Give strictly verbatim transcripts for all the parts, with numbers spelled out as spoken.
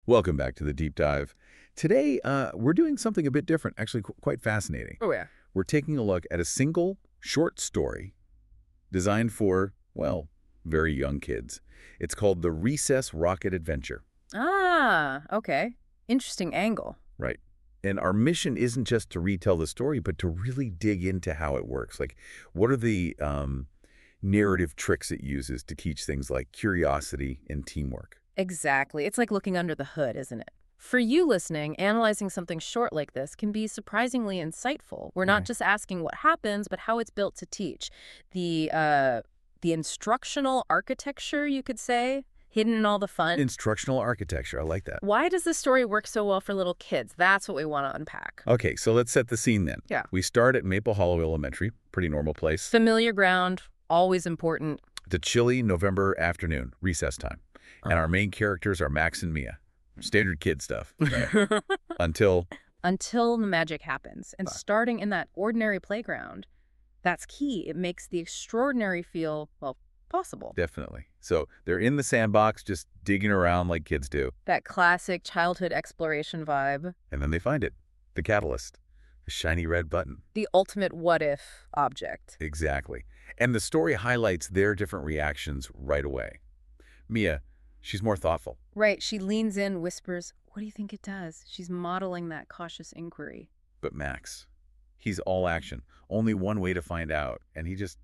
Welcome back to the Deep Dive. Today, uh, we're doing something a bit different, actually qu quite fascinating. Oh, yeah. We're taking a look at a single short story designed for, well, very young kids. It's called The Recess Rocket Adventure. Ah, okay. Interesting angle. Right. And our mission isn't just to retell the story, but to really dig into how it works. Like, what are the um, narrative tricks it uses to teach things like curiosity and teamwork? Exactly. It's like looking under the hood, isn't it? For you listening, analyzing something short like this can be surprisingly insightful. We're not Okay. just asking what happens, but how it's built to teach. The, uh, the instructional architecture, you could say, hidden in all the fun. Instructional architecture. I like that. Why does this story work so well for little kids? That's what we want to unpack. Okay, so let's set the scene then. Yeah. We start at Maple Hollow Elementary, pretty normal place. Familiar ground, always important. It's a chilly November afternoon, recess time. And our main characters are Max and Mia. Standard kid stuff. Right? Until... Until the magic happens. And starting in that ordinary playground, that's key. It makes the extraordinary feel, well, possible. Definitely. So they're in the sandbox, just digging around like kids do. That classic childhood exploration vibe. And then they find it. The catalyst. A shiny red button. The ultimate what-if object. Exactly. And the story highlights their different reactions right away. Mia, she's more thoughtful. Right. She leans in, whispers, "What do you think it does?" She's modeling that cautious inquiry. But Max, he's all action. Only one way to find out. And he just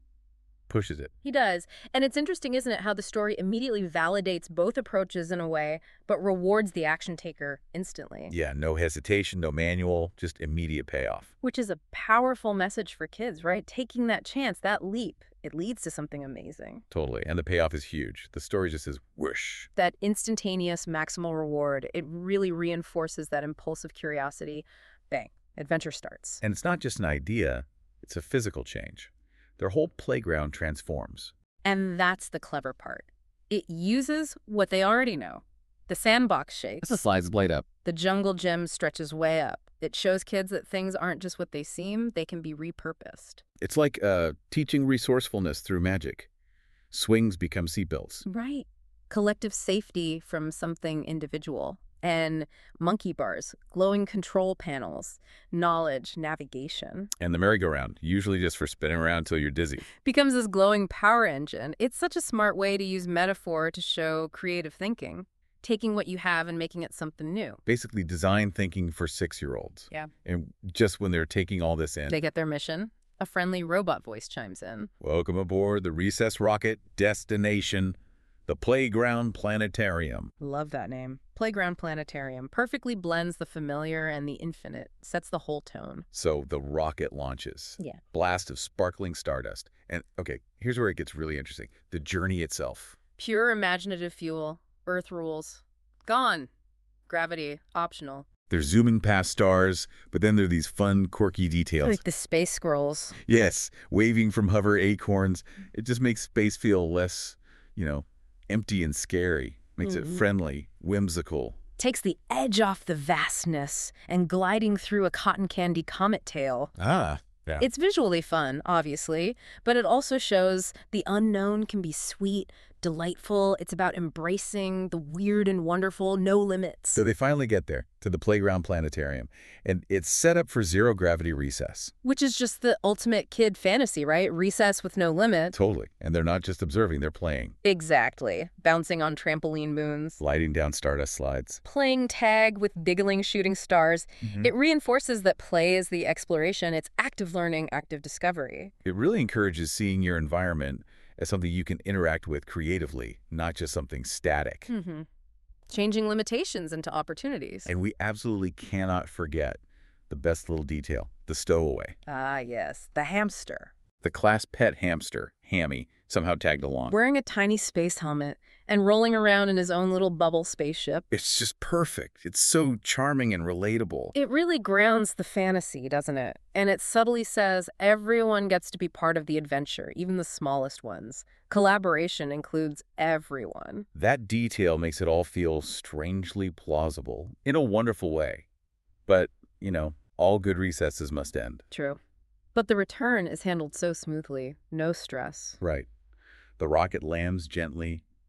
pushes it. He does. And it's interesting, isn't it, how the story immediately validates both approaches in a way, but rewards the action taker instantly. Yeah, no hesitation, no manual, just immediate payoff. Which is a powerful message for kids, right? Taking that chance, that leap, it leads to something amazing. Totally. And the payoff is huge. The story just says whoosh. That instantaneous maximal reward, it really reinforces that impulsive curiosity. Bang, adventure starts. And it's not just an idea, it's a physical change. Their whole playground transforms. And that's the clever part. It uses what they already know. The sandbox shakes. The slides blade up. The jungle gym stretches way up. It shows kids that things aren't just what they seem, they can be repurposed. It's like uh, teaching resourcefulness through magic. Swings become seatbelts. Right. Collective safety from something individual. And monkey bars, glowing control panels, knowledge, navigation. And the merry-go-round, usually just for spinning around until you're dizzy. Becomes this glowing power engine. It's such a smart way to use metaphor to show creative thinking, taking what you have and making it something new. Basically design thinking for six-year-olds. Yeah. And just when they're taking all this in. They get their mission. A friendly robot voice chimes in. Welcome aboard the Recess Rocket Destination, the Playground Planetarium. Love that name. Playground Planetarium perfectly blends the familiar and the infinite, sets the whole tone. So the rocket launches. Yeah. Blast of sparkling stardust. And, okay, here's where it gets really interesting. The journey itself. Pure imaginative fuel. Earth rules. Gone. Gravity, optional. They're zooming past stars, but then there are these fun, quirky details. Like the space scrolls. Yes, waving from hover acorns. It just makes space feel less, you know, empty and scary. Makes Mm-hmm. it friendly, whimsical. Takes the edge off the vastness and gliding through a cotton candy comet tail. Ah, yeah. It's visually fun, obviously, but it also shows the unknown can be sweet, delightful. It's about embracing the weird and wonderful, no limits. So they finally get there, to the Playground Planetarium, and it's set up for zero-gravity recess. Which is just the ultimate kid fantasy, right? Recess with no limit. Totally. And they're not just observing, they're playing. Exactly. Bouncing on trampoline moons. Sliding down stardust slides. Playing tag with diggling shooting stars. Mhm. It reinforces that play is the exploration. It's active learning, active discovery. It really encourages seeing your environment as something you can interact with creatively, not just something static. Mm-hmm. Changing limitations into opportunities. And we absolutely cannot forget the best little detail, the stowaway. Ah, yes. The hamster. The class pet hamster, Hammy, somehow tagged along. Wearing a tiny space helmet and rolling around in his own little bubble spaceship. It's just perfect. It's so charming and relatable. It really grounds the fantasy, doesn't it? And it subtly says everyone gets to be part of the adventure, even the smallest ones. Collaboration includes everyone. That detail makes it all feel strangely plausible in a wonderful way. But, you know, all good recesses must end. True. But the return is handled so smoothly. No stress. Right. The rocket lands gently,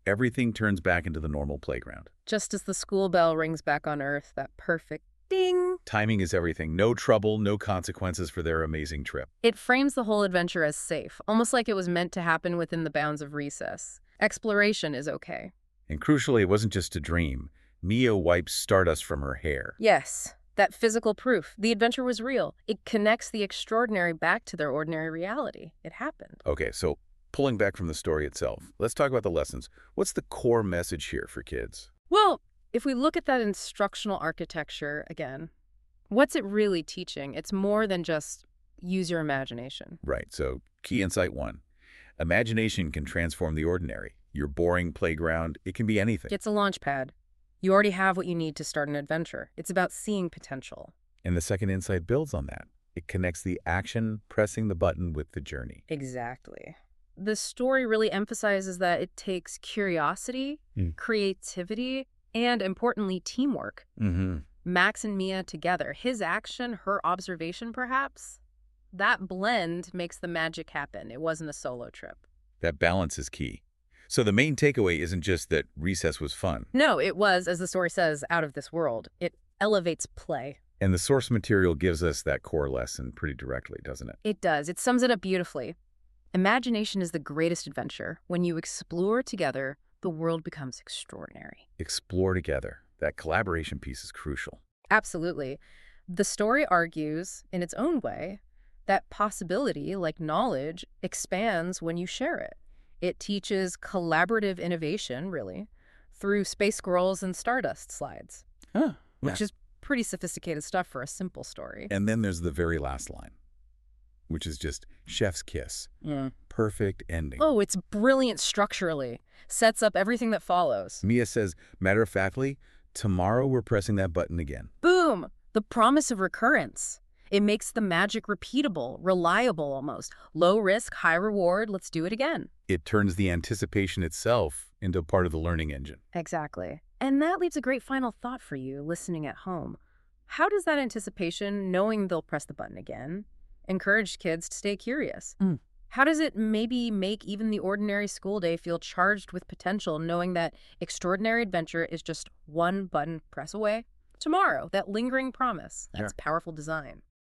Everything turns back into the normal playground. Just as the school bell rings back on Earth, that perfect ding. Timing is everything. No trouble, no consequences for their amazing trip. It frames the whole adventure as safe, almost like it was meant to happen within the bounds of recess. Exploration is okay. And crucially, it wasn't just a dream. Mia wipes stardust from her hair. Yes, that physical proof. The adventure was real. It connects the extraordinary back to their ordinary reality. It happened. Okay, so pulling back from the story itself, let's talk about the lessons. What's the core message here for kids? Well, if we look at that instructional architecture again, what's it really teaching? It's more than just use your imagination. Right, so key insight one. Imagination can transform the ordinary. Your boring playground, it can be anything. It's a launch pad. You already have what you need to start an adventure. It's about seeing potential. And the second insight builds on that. It connects the action, pressing the button, with the journey. Exactly. The story really emphasizes that it takes curiosity, Mm. creativity, and importantly, teamwork. Mm-hmm. Max and Mia together, his action, her observation perhaps, that blend makes the magic happen. It wasn't a solo trip. That balance is key. So the main takeaway isn't just that recess was fun. No, it was, as the story says, out of this world. It elevates play. And the source material gives us that core lesson pretty directly, doesn't it? It does. It sums it up beautifully. Imagination is the greatest adventure. When you explore together, the world becomes extraordinary. Explore together. That collaboration piece is crucial. Absolutely. The story argues, in its own way, that possibility, like knowledge, expands when you share it. It teaches collaborative innovation, really, through space squirrels and stardust slides, Huh. which is pretty sophisticated stuff for a simple story. And then there's the very last line, which is just chef's kiss. Perfect ending. Oh, it's brilliant structurally. Sets up everything that follows. Mia says, matter of factly, tomorrow we're pressing that button again. Boom! The promise of recurrence. It makes the magic repeatable, reliable almost. Low risk, high reward, let's do it again. It turns the anticipation itself into part of the learning engine. Exactly. And that leaves a great final thought for you listening at home. How does that anticipation, knowing they'll press the button again, encourage kids to stay curious? Mm. How does it maybe make even the ordinary school day feel charged with potential, knowing that extraordinary adventure is just one button press away? Tomorrow, that lingering promise. That's Sure. powerful design.